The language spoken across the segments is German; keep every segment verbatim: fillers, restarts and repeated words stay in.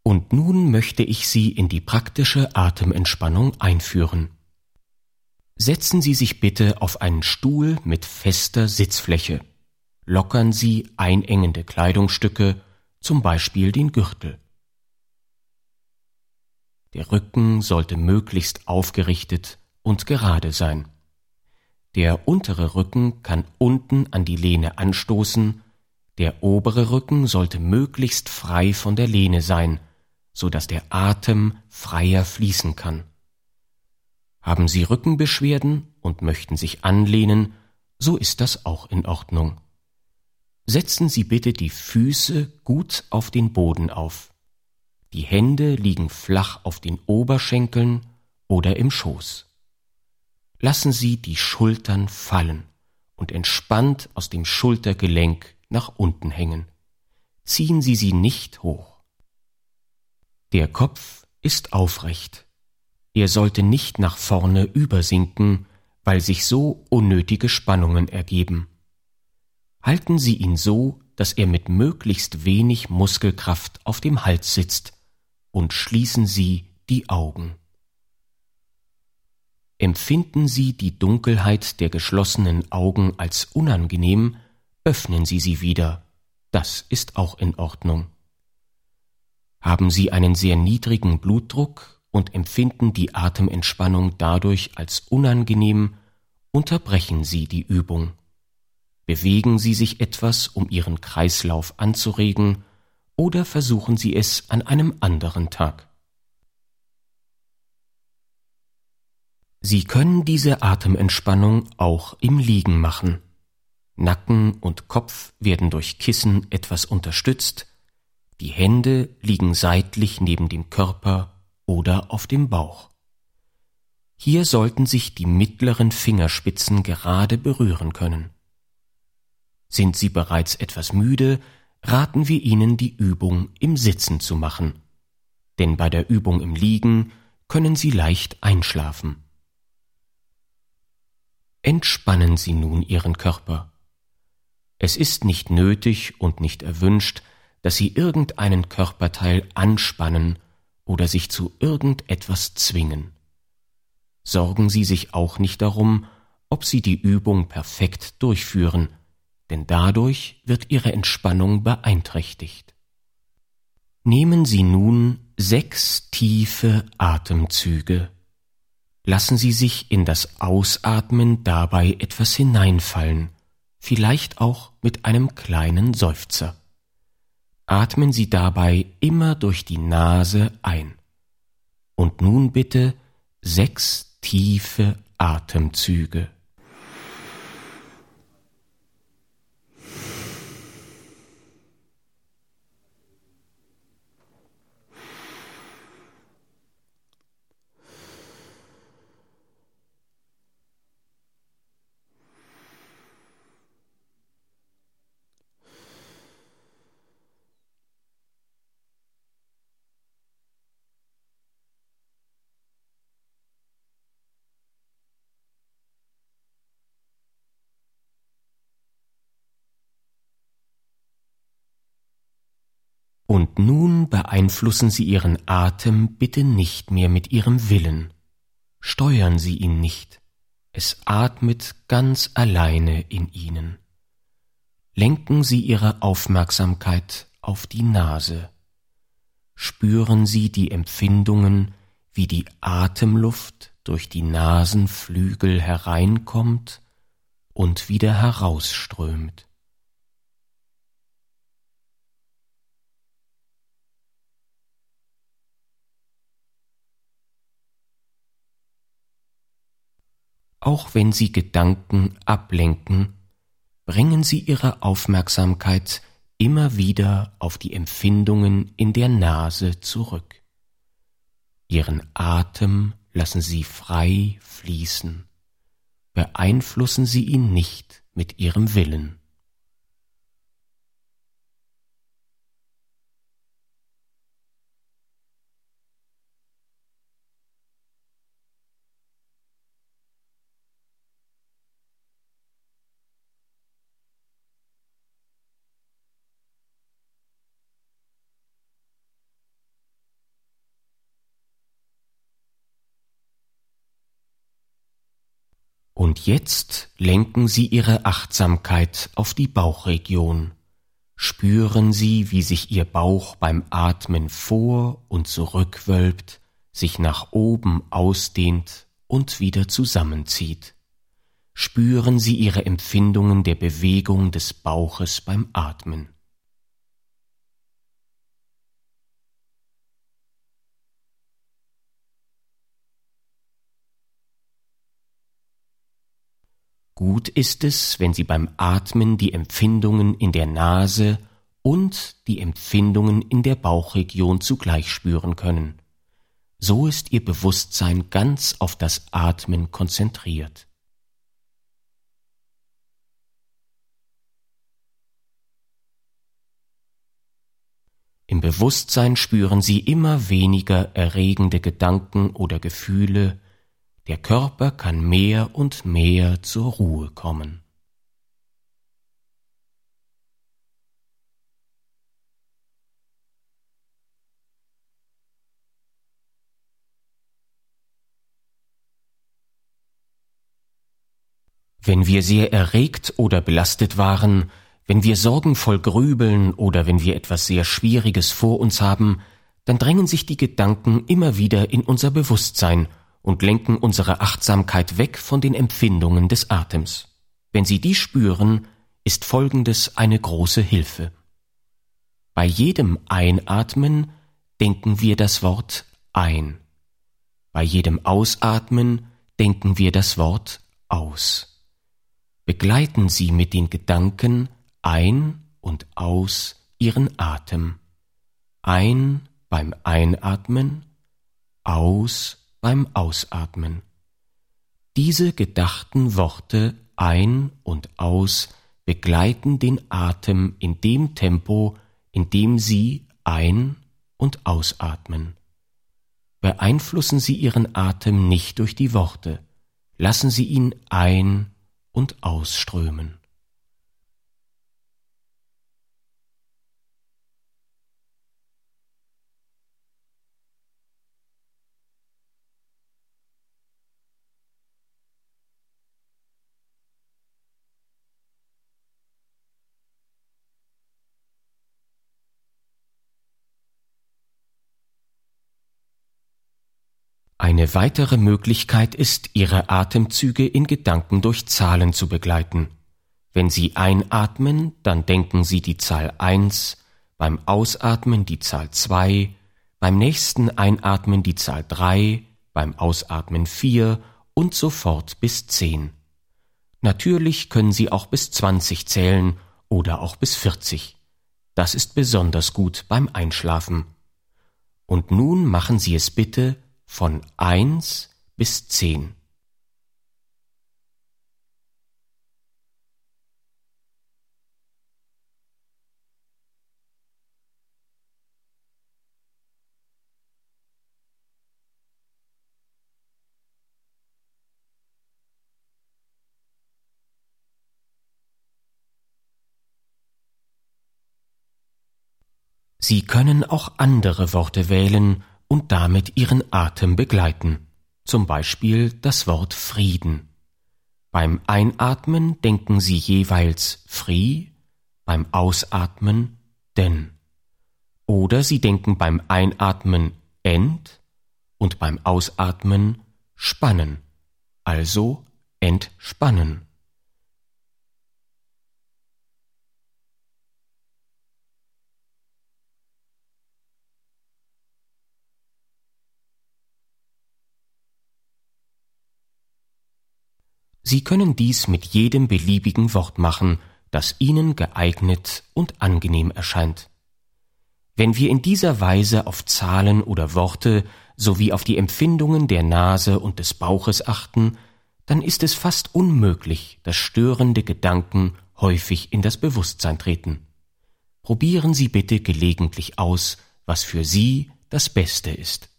Und nun möchte ich Sie in die praktische Atementspannung einführen. Setzen Sie sich bitte auf einen Stuhl mit fester Sitzfläche. Lockern Sie einengende Kleidungsstücke, zum Beispiel den Gürtel. Der Rücken sollte möglichst aufgerichtet und gerade sein. Der untere Rücken kann unten an die Lehne anstoßen, der obere Rücken sollte möglichst frei von der Lehne sein, so dass der Atem freier fließen kann. Haben Sie Rückenbeschwerden und möchten sich anlehnen, so ist das auch in Ordnung. Setzen Sie bitte die Füße gut auf den Boden auf. Die Hände liegen flach auf den Oberschenkeln oder im Schoß. Lassen Sie die Schultern fallen und entspannt aus dem Schultergelenk nach unten hängen. Ziehen Sie sie nicht hoch. Der Kopf ist aufrecht. Er sollte nicht nach vorne übersinken, weil sich so unnötige Spannungen ergeben. Halten Sie ihn so, dass er mit möglichst wenig Muskelkraft auf dem Hals sitzt, und schließen Sie die Augen. Empfinden Sie die Dunkelheit der geschlossenen Augen als unangenehm, öffnen Sie sie wieder. Das ist auch in Ordnung. Haben Sie einen sehr niedrigen Blutdruck und empfinden die Atementspannung dadurch als unangenehm, unterbrechen Sie die Übung. Bewegen Sie sich etwas, um Ihren Kreislauf anzuregen, oder versuchen Sie es an einem anderen Tag. Sie können diese Atementspannung auch im Liegen machen. Nacken und Kopf werden durch Kissen etwas unterstützt, die Hände liegen seitlich neben dem Körper oder auf dem Bauch. Hier sollten sich die mittleren Fingerspitzen gerade berühren können. Sind Sie bereits etwas müde, raten wir Ihnen, die Übung im Sitzen zu machen, denn bei der Übung im Liegen können Sie leicht einschlafen. Entspannen Sie nun Ihren Körper. Es ist nicht nötig und nicht erwünscht, dass Sie irgendeinen Körperteil anspannen oder sich zu irgendetwas zwingen. Sorgen Sie sich auch nicht darum, ob Sie die Übung perfekt durchführen, denn dadurch wird Ihre Entspannung beeinträchtigt. Nehmen Sie nun sechs tiefe Atemzüge. Lassen Sie sich in das Ausatmen dabei etwas hineinfallen, vielleicht auch mit einem kleinen Seufzer. Atmen Sie dabei immer durch die Nase ein. Und nun bitte sechs tiefe Atemzüge. Und nun beeinflussen Sie Ihren Atem bitte nicht mehr mit Ihrem Willen. Steuern Sie ihn nicht. Es atmet ganz alleine in Ihnen. Lenken Sie Ihre Aufmerksamkeit auf die Nase. Spüren Sie die Empfindungen, wie die Atemluft durch die Nasenflügel hereinkommt und wieder herausströmt. Auch wenn Sie Gedanken ablenken, bringen Sie Ihre Aufmerksamkeit immer wieder auf die Empfindungen in der Nase zurück. Ihren Atem lassen Sie frei fließen. Beeinflussen Sie ihn nicht mit Ihrem Willen. Und jetzt lenken Sie Ihre Achtsamkeit auf die Bauchregion. Spüren Sie, wie sich Ihr Bauch beim Atmen vor- und zurückwölbt, sich nach oben ausdehnt und wieder zusammenzieht. Spüren Sie Ihre Empfindungen der Bewegung des Bauches beim Atmen. Gut ist es, wenn Sie beim Atmen die Empfindungen in der Nase und die Empfindungen in der Bauchregion zugleich spüren können. So ist Ihr Bewusstsein ganz auf das Atmen konzentriert. Im Bewusstsein spüren Sie immer weniger erregende Gedanken oder Gefühle. Der Körper kann mehr und mehr zur Ruhe kommen. Wenn wir sehr erregt oder belastet waren, wenn wir sorgenvoll grübeln oder wenn wir etwas sehr Schwieriges vor uns haben, dann drängen sich die Gedanken immer wieder in unser Bewusstsein und lenken unsere Achtsamkeit weg von den Empfindungen des Atems. Wenn Sie die spüren, ist Folgendes eine große Hilfe. Bei jedem Einatmen denken wir das Wort ein. Bei jedem Ausatmen denken wir das Wort aus. Begleiten Sie mit den Gedanken ein und aus Ihren Atem. Ein beim Einatmen, aus beim Ausatmen. Diese gedachten Worte ein und aus begleiten den Atem in dem Tempo, in dem Sie ein- und ausatmen. Beeinflussen Sie Ihren Atem nicht durch die Worte. Lassen Sie ihn ein- und ausströmen. Eine weitere Möglichkeit ist, Ihre Atemzüge in Gedanken durch Zahlen zu begleiten. Wenn Sie einatmen, dann denken Sie die Zahl eins, beim Ausatmen die Zahl zwei, beim nächsten Einatmen die Zahl drei, beim Ausatmen vier und so fort bis zehn. Natürlich können Sie auch bis zwanzig zählen oder auch bis vierzig. Das ist besonders gut beim Einschlafen. Und nun machen Sie es bitte von eins bis zehn. Sie können auch andere Worte wählen und damit Ihren Atem begleiten, zum Beispiel das Wort Frieden. Beim Einatmen denken Sie jeweils Fri, beim Ausatmen denn. Oder Sie denken beim Einatmen Ent und beim Ausatmen Spannen, also entspannen. Sie können dies mit jedem beliebigen Wort machen, das Ihnen geeignet und angenehm erscheint. Wenn wir in dieser Weise auf Zahlen oder Worte sowie auf die Empfindungen der Nase und des Bauches achten, dann ist es fast unmöglich, dass störende Gedanken häufig in das Bewusstsein treten. Probieren Sie bitte gelegentlich aus, was für Sie das Beste ist.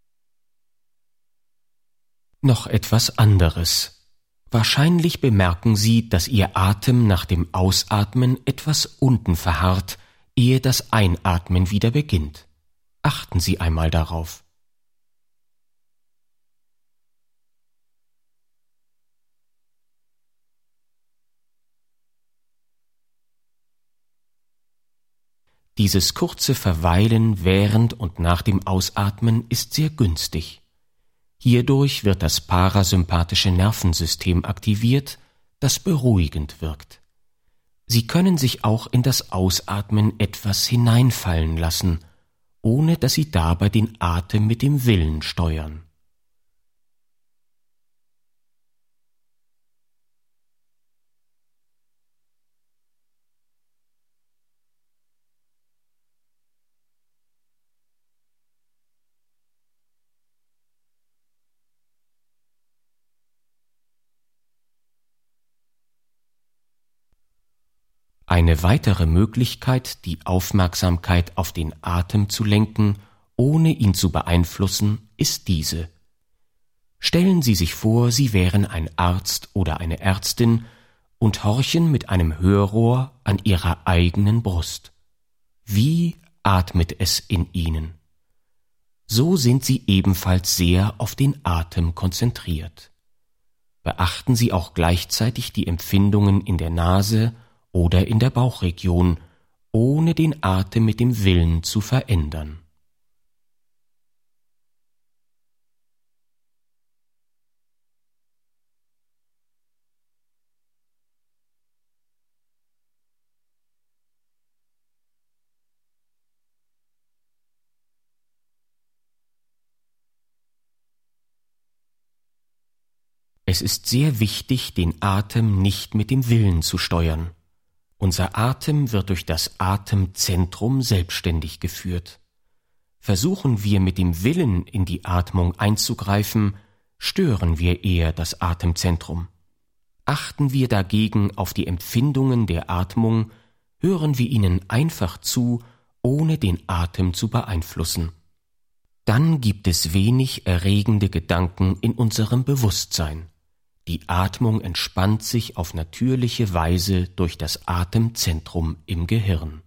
Noch etwas anderes. Wahrscheinlich bemerken Sie, dass Ihr Atem nach dem Ausatmen etwas unten verharrt, ehe das Einatmen wieder beginnt. Achten Sie einmal darauf. Dieses kurze Verweilen während und nach dem Ausatmen ist sehr günstig. Hierdurch wird das parasympathische Nervensystem aktiviert, das beruhigend wirkt. Sie können sich auch in das Ausatmen etwas hineinfallen lassen, ohne dass Sie dabei den Atem mit dem Willen steuern. Eine weitere Möglichkeit, die Aufmerksamkeit auf den Atem zu lenken, ohne ihn zu beeinflussen, ist diese. Stellen Sie sich vor, Sie wären ein Arzt oder eine Ärztin und horchen mit einem Hörrohr an Ihrer eigenen Brust. Wie atmet es in Ihnen? So sind Sie ebenfalls sehr auf den Atem konzentriert. Beachten Sie auch gleichzeitig die Empfindungen in der Nase oder in der Bauchregion, ohne den Atem mit dem Willen zu verändern. Es ist sehr wichtig, den Atem nicht mit dem Willen zu steuern. Unser Atem wird durch das Atemzentrum selbstständig geführt. Versuchen wir mit dem Willen in die Atmung einzugreifen, stören wir eher das Atemzentrum. Achten wir dagegen auf die Empfindungen der Atmung, hören wir ihnen einfach zu, ohne den Atem zu beeinflussen. Dann gibt es wenig erregende Gedanken in unserem Bewusstsein. Die Atmung entspannt sich auf natürliche Weise durch das Atemzentrum im Gehirn.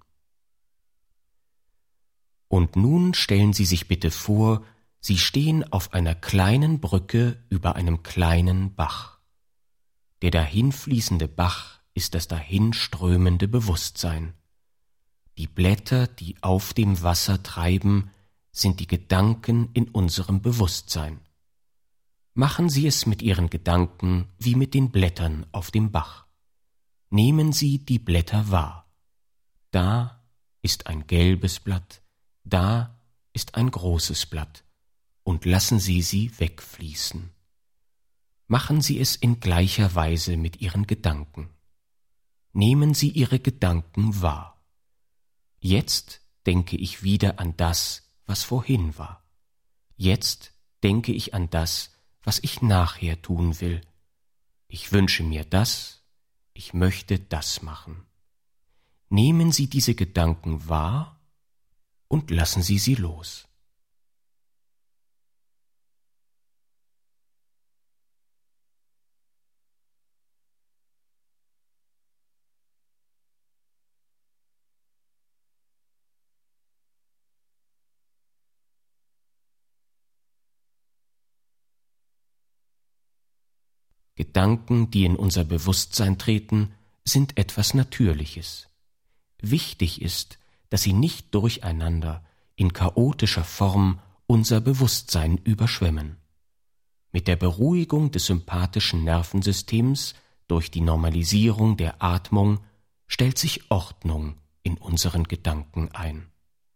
Und nun stellen Sie sich bitte vor, Sie stehen auf einer kleinen Brücke über einem kleinen Bach. Der dahinfließende Bach ist das dahinströmende Bewusstsein. Die Blätter, die auf dem Wasser treiben, sind die Gedanken in unserem Bewusstsein. Machen Sie es mit Ihren Gedanken wie mit den Blättern auf dem Bach. Nehmen Sie die Blätter wahr. Da ist ein gelbes Blatt, da ist ein großes Blatt, und lassen Sie sie wegfließen. Machen Sie es in gleicher Weise mit Ihren Gedanken. Nehmen Sie Ihre Gedanken wahr. Jetzt denke ich wieder an das, was vorhin war. Jetzt denke ich an das, was ich nachher tun will. Ich wünsche mir das, ich möchte das machen. Nehmen Sie diese Gedanken wahr und lassen Sie sie los. Gedanken, die in unser Bewusstsein treten, sind etwas Natürliches. Wichtig ist, dass sie nicht durcheinander, in chaotischer Form unser Bewusstsein überschwemmen. Mit der Beruhigung des sympathischen Nervensystems durch die Normalisierung der Atmung stellt sich Ordnung in unseren Gedanken ein.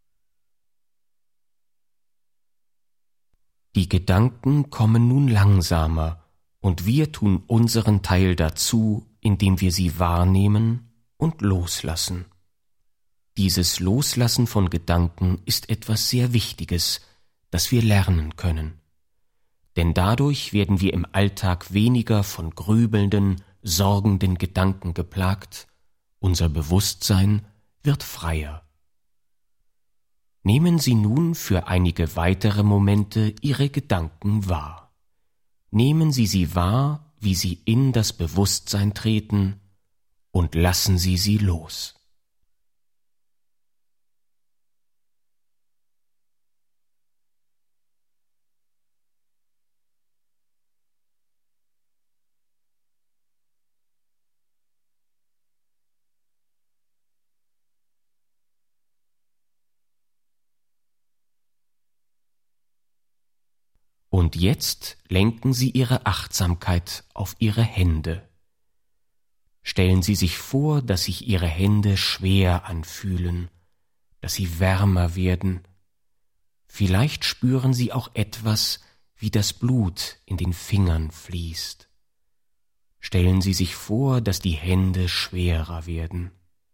Die Gedanken kommen nun langsamer, und wir tun unseren Teil dazu, indem wir sie wahrnehmen und loslassen. Dieses Loslassen von Gedanken ist etwas sehr Wichtiges, das wir lernen können. Denn dadurch werden wir im Alltag weniger von grübelnden, sorgenden Gedanken geplagt, unser Bewusstsein wird freier. Nehmen Sie nun für einige weitere Momente Ihre Gedanken wahr. Nehmen Sie sie wahr, wie sie in das Bewusstsein treten, und lassen Sie sie los. Und jetzt lenken Sie Ihre Achtsamkeit auf Ihre Hände. Stellen Sie sich vor, dass sich Ihre Hände schwer anfühlen, dass sie wärmer werden. Vielleicht spüren Sie auch etwas, wie das Blut in den Fingern fließt. Stellen Sie sich vor, dass die Hände schwerer werden.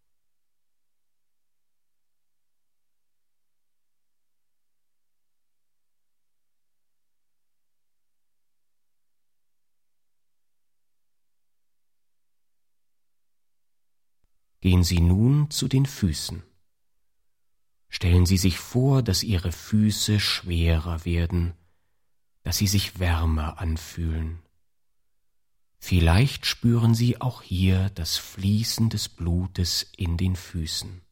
Gehen Sie nun zu den Füßen. Stellen Sie sich vor, dass Ihre Füße schwerer werden, dass sie sich wärmer anfühlen. Vielleicht spüren Sie auch hier das Fließen des Blutes in den Füßen.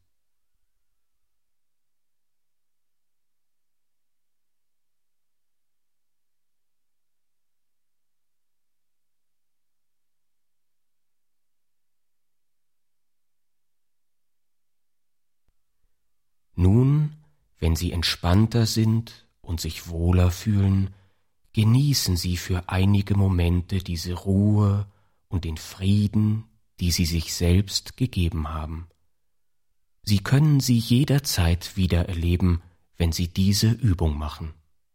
Nun, wenn Sie entspannter sind und sich wohler fühlen, genießen Sie für einige Momente diese Ruhe und den Frieden, die Sie sich selbst gegeben haben. Sie können sie jederzeit wieder erleben, wenn Sie diese Übung machen.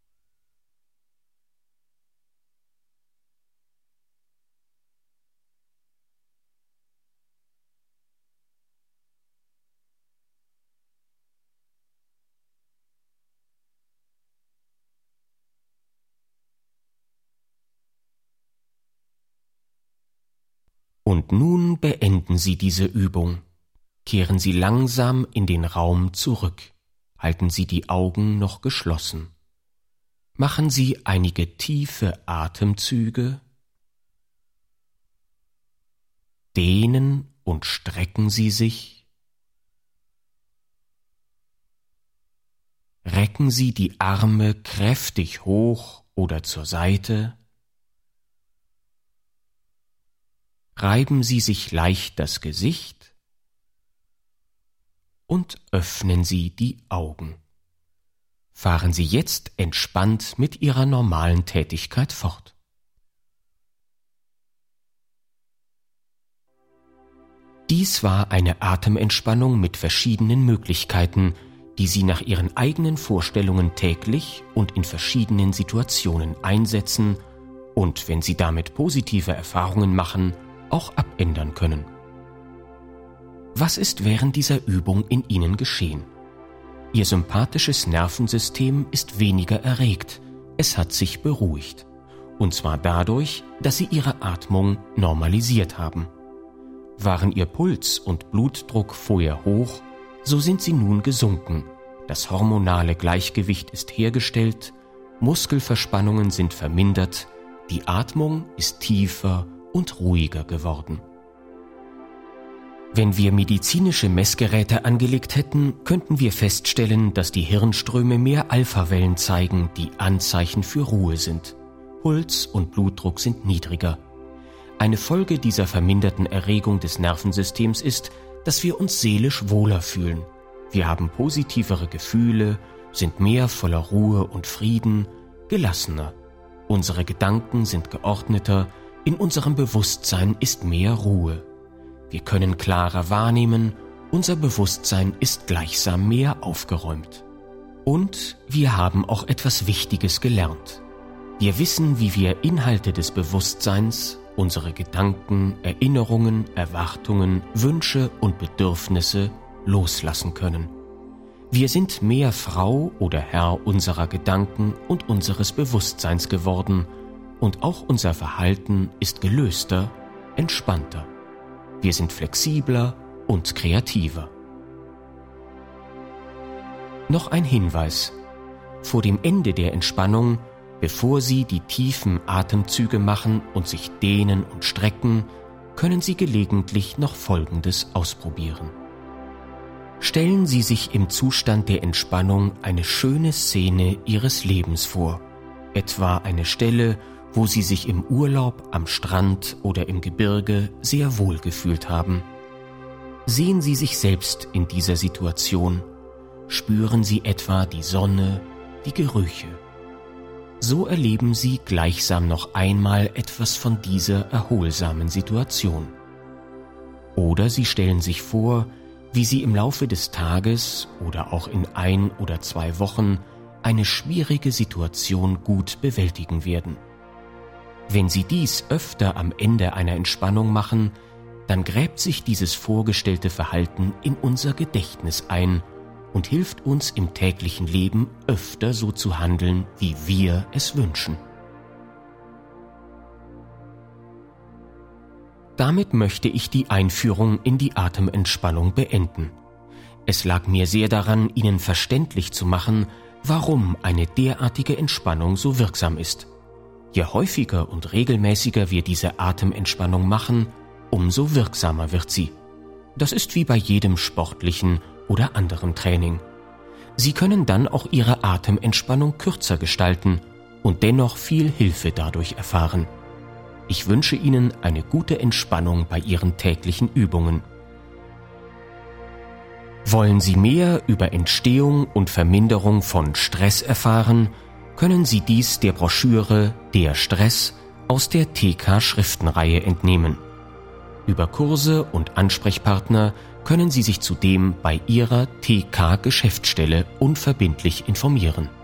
Und nun beenden Sie diese Übung. Kehren Sie langsam in den Raum zurück. Halten Sie die Augen noch geschlossen. Machen Sie einige tiefe Atemzüge. Dehnen und strecken Sie sich. Recken Sie die Arme kräftig hoch oder zur Seite. Reiben Sie sich leicht das Gesicht und öffnen Sie die Augen. Fahren Sie jetzt entspannt mit Ihrer normalen Tätigkeit fort. Dies war eine Atementspannung mit verschiedenen Möglichkeiten, die Sie nach Ihren eigenen Vorstellungen täglich und in verschiedenen Situationen einsetzen und, wenn Sie damit positive Erfahrungen machen, auch abändern können. Was ist während dieser Übung in Ihnen geschehen? Ihr sympathisches Nervensystem ist weniger erregt, es hat sich beruhigt. Und zwar dadurch, dass Sie Ihre Atmung normalisiert haben. Waren Ihr Puls und Blutdruck vorher hoch, so sind sie nun gesunken. Das hormonale Gleichgewicht ist hergestellt, Muskelverspannungen sind vermindert, die Atmung ist tiefer und ruhiger geworden. Wenn wir medizinische Messgeräte angelegt hätten, könnten wir feststellen, dass die Hirnströme mehr Alphawellen zeigen, die Anzeichen für Ruhe sind. Puls und Blutdruck sind niedriger. Eine Folge dieser verminderten Erregung des Nervensystems ist, dass wir uns seelisch wohler fühlen. Wir haben positivere Gefühle, sind mehr voller Ruhe und Frieden, gelassener. Unsere Gedanken sind geordneter, in unserem Bewusstsein ist mehr Ruhe. Wir können klarer wahrnehmen, unser Bewusstsein ist gleichsam mehr aufgeräumt. Und wir haben auch etwas Wichtiges gelernt. Wir wissen, wie wir Inhalte des Bewusstseins, unsere Gedanken, Erinnerungen, Erwartungen, Wünsche und Bedürfnisse loslassen können. Wir sind mehr Frau oder Herr unserer Gedanken und unseres Bewusstseins geworden, und auch unser Verhalten ist gelöster, entspannter. Wir sind flexibler und kreativer. Noch ein Hinweis. Vor dem Ende der Entspannung, bevor Sie die tiefen Atemzüge machen und sich dehnen und strecken, können Sie gelegentlich noch Folgendes ausprobieren. Stellen Sie sich im Zustand der Entspannung eine schöne Szene Ihres Lebens vor, etwa eine Stelle, wo Sie sich im Urlaub am Strand oder im Gebirge sehr wohl gefühlt haben. Sehen Sie sich selbst in dieser Situation. Spüren Sie etwa die Sonne, die Gerüche. so erleben Sie gleichsam noch einmal etwas von dieser erholsamen Situation. Oder Sie stellen sich vor, wie Sie im Laufe des Tages oder auch in ein oder zwei Wochen eine schwierige Situation gut bewältigen werden. Wenn Sie dies öfter am Ende einer Entspannung machen, dann gräbt sich dieses vorgestellte Verhalten in unser Gedächtnis ein und hilft uns im täglichen Leben öfter so zu handeln, wie wir es wünschen. Damit möchte ich die Einführung in die Atementspannung beenden. Es lag mir sehr daran, Ihnen verständlich zu machen, warum eine derartige Entspannung so wirksam ist. Je häufiger und regelmäßiger wir diese Atementspannung machen, umso wirksamer wird sie. Das ist wie bei jedem sportlichen oder anderen Training. Sie können dann auch Ihre Atementspannung kürzer gestalten und dennoch viel Hilfe dadurch erfahren. Ich wünsche Ihnen eine gute Entspannung bei Ihren täglichen Übungen. Wollen Sie mehr über Entstehung und Verminderung von Stress erfahren, können Sie dies der Broschüre Der Stress aus der T K-Schriftenreihe entnehmen. Über Kurse und Ansprechpartner können Sie sich zudem bei Ihrer T K-Geschäftsstelle unverbindlich informieren.